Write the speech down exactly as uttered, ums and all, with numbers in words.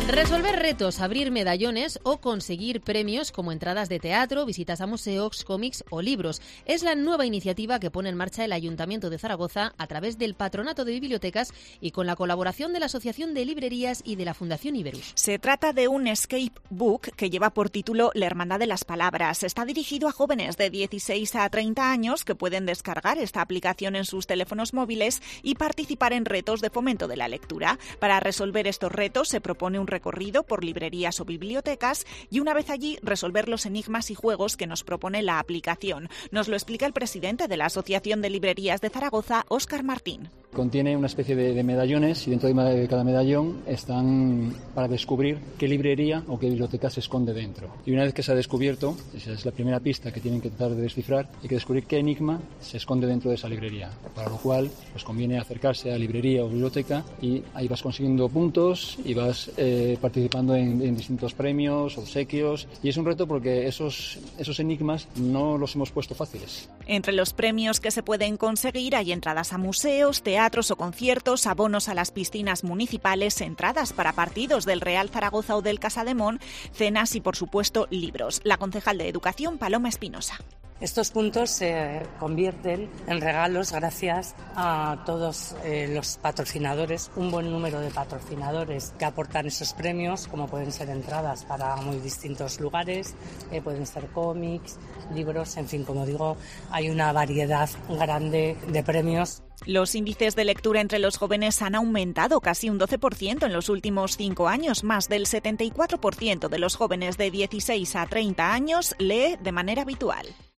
Resolver retos, abrir medallones o conseguir premios como entradas de teatro, visitas a museos, cómics o libros. Es la nueva iniciativa que pone en marcha el Ayuntamiento de Zaragoza a través del Patronato de Bibliotecas y con la colaboración de la Asociación de Librerías y de la Fundación Iberus. Se trata de un escape book que lleva por título La Hermandad de las Palabras. Está dirigido a jóvenes de dieciséis a treinta años que pueden descargar esta aplicación en sus teléfonos móviles y participar en retos de fomento de la lectura. Para resolver estos retos se propone un recorrido por librerías o bibliotecas y una vez allí resolver los enigmas y juegos que nos propone la aplicación. Nos lo explica el presidente de la Asociación de Librerías de Zaragoza, Óscar Martín. Contiene una especie de, de medallones y dentro de cada medallón están para descubrir qué librería o qué biblioteca se esconde dentro. Y una vez que se ha descubierto, esa es la primera pista que tienen que tratar de descifrar, hay que descubrir qué enigma se esconde dentro de esa librería. Para lo cual, pues conviene acercarse a la librería o biblioteca y ahí vas consiguiendo puntos y vas eh, participando en, en distintos premios, obsequios. Y es un reto porque esos, esos enigmas no los hemos puesto fáciles. Entre los premios que se pueden conseguir hay entradas a museos, teatros o conciertos, abonos a las piscinas municipales, entradas para partidos del Real Zaragoza o del Casademón, cenas y, por supuesto, libros. La concejal de Educación, Paloma Espinosa. Estos puntos se convierten en regalos gracias a todos eh, los patrocinadores, un buen número de patrocinadores que aportan esos premios, como pueden ser entradas para muy distintos lugares, eh, pueden ser cómics, libros, en fin, como digo, hay una variedad grande de premios. Los índices de lectura entre los jóvenes han aumentado casi un doce por ciento en los últimos cinco años. Más del setenta y cuatro por ciento de los jóvenes de dieciséis a treinta años lee de manera habitual.